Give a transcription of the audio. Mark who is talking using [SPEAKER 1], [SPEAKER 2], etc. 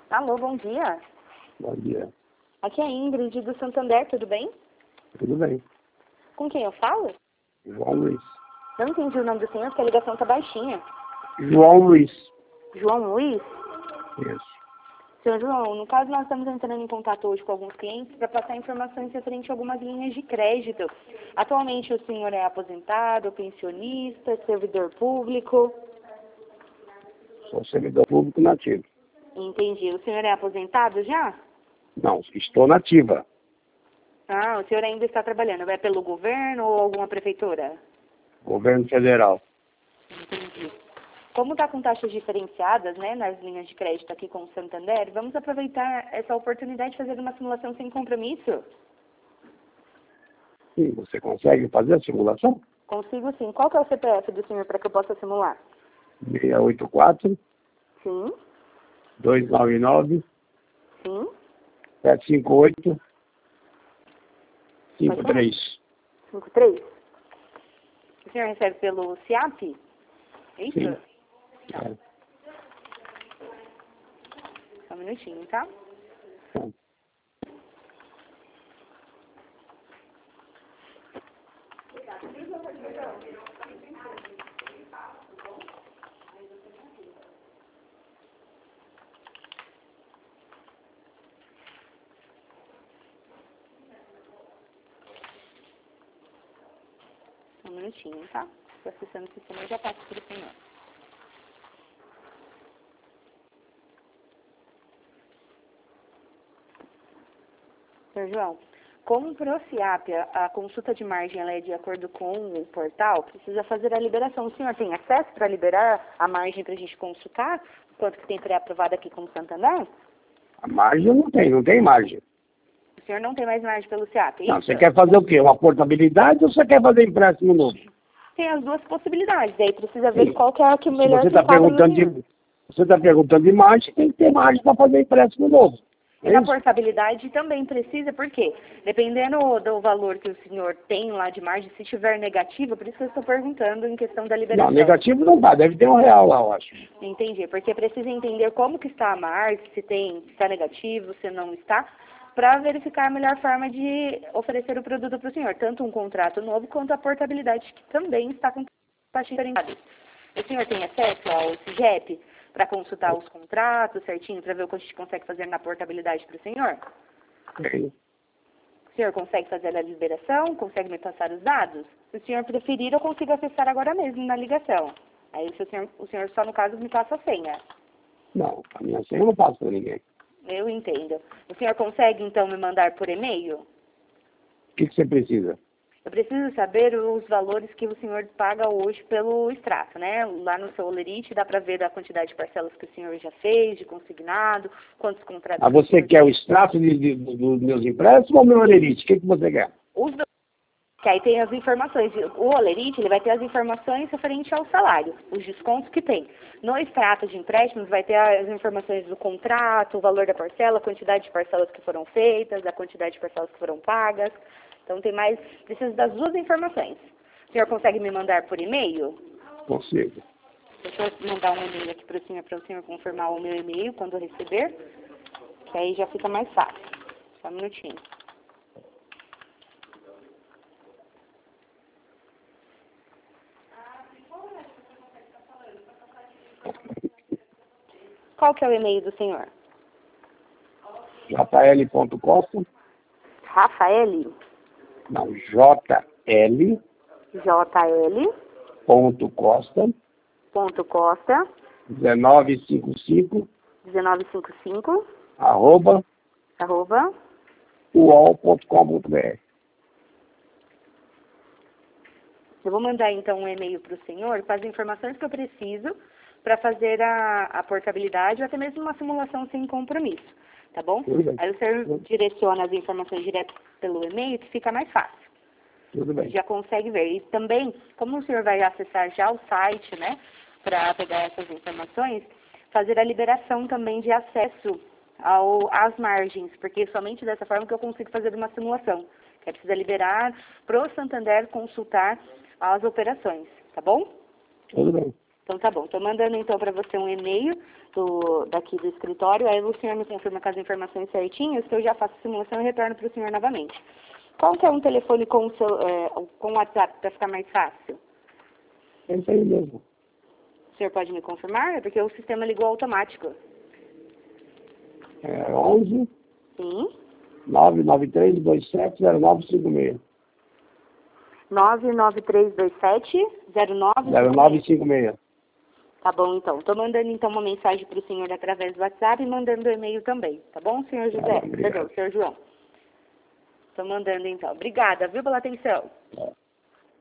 [SPEAKER 1] Alô, bom dia.
[SPEAKER 2] Bom dia.
[SPEAKER 1] Aqui é a Ingrid do Santander, tudo bem?
[SPEAKER 2] Tudo bem.
[SPEAKER 1] Com quem eu falo?
[SPEAKER 2] João Luiz.
[SPEAKER 1] Não entendi o nome do senhor, porque a ligação tá baixinha.
[SPEAKER 2] João Luiz.
[SPEAKER 1] João Luiz?
[SPEAKER 2] Isso.
[SPEAKER 1] Senhor João, no caso nós estamos entrando em contato hoje com alguns clientes para passar informações referente a algumas linhas de crédito. Atualmente o senhor é aposentado, pensionista, servidor público?
[SPEAKER 2] Sou servidor público nativo.
[SPEAKER 1] Entendi. O senhor é aposentado já?
[SPEAKER 2] Não, estou nativa.
[SPEAKER 1] Ah, o senhor ainda está trabalhando. É pelo governo ou alguma prefeitura?
[SPEAKER 2] Governo federal.
[SPEAKER 1] Entendi. Como está com taxas diferenciadas, né, nas linhas de crédito aqui com o Santander, vamos aproveitar essa oportunidade de fazer uma simulação sem compromisso?
[SPEAKER 2] Sim, você consegue fazer a simulação?
[SPEAKER 1] Consigo sim. Qual que é o CPF do senhor para que eu possa simular?
[SPEAKER 2] 684
[SPEAKER 1] Sim,
[SPEAKER 2] 299
[SPEAKER 1] sim.
[SPEAKER 2] 758 53.
[SPEAKER 1] 53. O senhor recebe pelo SIAP? É isso?
[SPEAKER 2] Sim. É.
[SPEAKER 1] Só um minutinho, tá?
[SPEAKER 2] Bom,
[SPEAKER 1] Só um minutinho, tá? Estou acessando o sistema e já passo para o senhor. Senhor João, como para o SIAP a consulta de margem ela é de acordo com o portal, precisa fazer a liberação. O senhor tem acesso para liberar a margem para a gente consultar? Quanto que tem pré-aprovado aqui com o Santander?
[SPEAKER 2] a margem não tem margem.
[SPEAKER 1] O senhor não tem mais margem pelo SIAP, é
[SPEAKER 2] Não,
[SPEAKER 1] isso?
[SPEAKER 2] você quer fazer o quê? Uma portabilidade ou você quer fazer empréstimo novo?
[SPEAKER 1] Tem as duas possibilidades, daí precisa ver
[SPEAKER 2] Sim.
[SPEAKER 1] qual que é a que
[SPEAKER 2] Se
[SPEAKER 1] melhor
[SPEAKER 2] você
[SPEAKER 1] se
[SPEAKER 2] está
[SPEAKER 1] enquadra no
[SPEAKER 2] perguntando
[SPEAKER 1] senhor.
[SPEAKER 2] de margem, tem que ter margem para fazer empréstimo novo.
[SPEAKER 1] E
[SPEAKER 2] É
[SPEAKER 1] na
[SPEAKER 2] isso?
[SPEAKER 1] portabilidade também precisa, por quê? Dependendo do valor que o senhor tem lá de margem, se tiver negativo, por isso que eu estou perguntando em questão da liberação.
[SPEAKER 2] Não, negativo não dá, deve ter R$1 lá, eu acho.
[SPEAKER 1] Entendi, porque precisa entender como que está a margem, se está negativo, se não está, para verificar a melhor forma de oferecer o produto para o senhor, tanto um contrato novo quanto a portabilidade, que também está com taxa diferenciada. O senhor tem acesso ao CIGEP para consultar os contratos certinho, para ver o que a gente consegue fazer na portabilidade para o senhor?
[SPEAKER 2] Tem.
[SPEAKER 1] O senhor consegue fazer a liberação? Consegue me passar os dados? Se o senhor preferir, eu consigo acessar agora mesmo na ligação. Aí o senhor só, no caso, me passa a senha.
[SPEAKER 2] Não, a minha senha eu não passo para ninguém.
[SPEAKER 1] Eu entendo. O senhor consegue, então, me mandar por e-mail?
[SPEAKER 2] O que você precisa?
[SPEAKER 1] Eu preciso saber os valores que o senhor paga hoje pelo extrato, né? Lá no seu Olerite dá para ver a quantidade de parcelas que o senhor já fez, de consignado, quantos contratos...
[SPEAKER 2] Ah, você quer o extrato dos meus empréstimos ou o meu olerite? O que você quer?
[SPEAKER 1] Os dois, que aí tem as informações. O Olerite, ele vai ter as informações referentes ao salário, os descontos que tem. No extrato de empréstimos vai ter as informações do contrato, o valor da parcela, a quantidade de parcelas que foram feitas, a quantidade de parcelas que foram pagas. Então tem mais, preciso das duas informações. O senhor consegue me mandar por e-mail?
[SPEAKER 2] Consigo.
[SPEAKER 1] Deixa eu mandar um e-mail aqui para o senhor confirmar o meu e-mail quando eu receber, que aí já fica mais fácil. Só um minutinho. Qual que é o e-mail do senhor?
[SPEAKER 2] jl.costa,
[SPEAKER 1] Rafael,
[SPEAKER 2] não, jl.costa,
[SPEAKER 1] jl.costa,
[SPEAKER 2] 1955,
[SPEAKER 1] 1955,
[SPEAKER 2] arroba,
[SPEAKER 1] arroba,
[SPEAKER 2] uol.com.br.
[SPEAKER 1] eu vou mandar então um e-mail para o senhor com as informações que eu preciso para fazer a portabilidade ou até mesmo uma simulação sem compromisso, tá bom?
[SPEAKER 2] Tudo bem.
[SPEAKER 1] Aí o senhor direciona as informações direto pelo e-mail que fica mais fácil.
[SPEAKER 2] Tudo bem.
[SPEAKER 1] Já consegue ver. E também, como o senhor vai acessar já o site, né, para pegar essas informações, fazer a liberação também de acesso às margens, porque somente dessa forma que eu consigo fazer uma simulação. Que é precisa liberar para o Santander consultar as operações, tá bom?
[SPEAKER 2] Tudo bem.
[SPEAKER 1] Então tá bom, estou mandando então para você um e-mail daqui do escritório, aí o senhor me confirma com as informações certinhas, que eu já faço a simulação e retorno para o senhor novamente. Qual que é um telefone com o WhatsApp para ficar mais fácil?
[SPEAKER 2] É isso aí mesmo.
[SPEAKER 1] O senhor pode me confirmar? É porque o sistema ligou automático.
[SPEAKER 2] É 11
[SPEAKER 1] Sim.
[SPEAKER 2] 993270956.
[SPEAKER 1] 993270956.
[SPEAKER 2] 0956.
[SPEAKER 1] Tá bom, então. Estou mandando então uma mensagem para o senhor através do WhatsApp e mandando o e-mail também. Tá bom, senhor José?
[SPEAKER 2] Obrigado.
[SPEAKER 1] Perdão, senhor João. Estou mandando então. Obrigada, viu, pela atenção.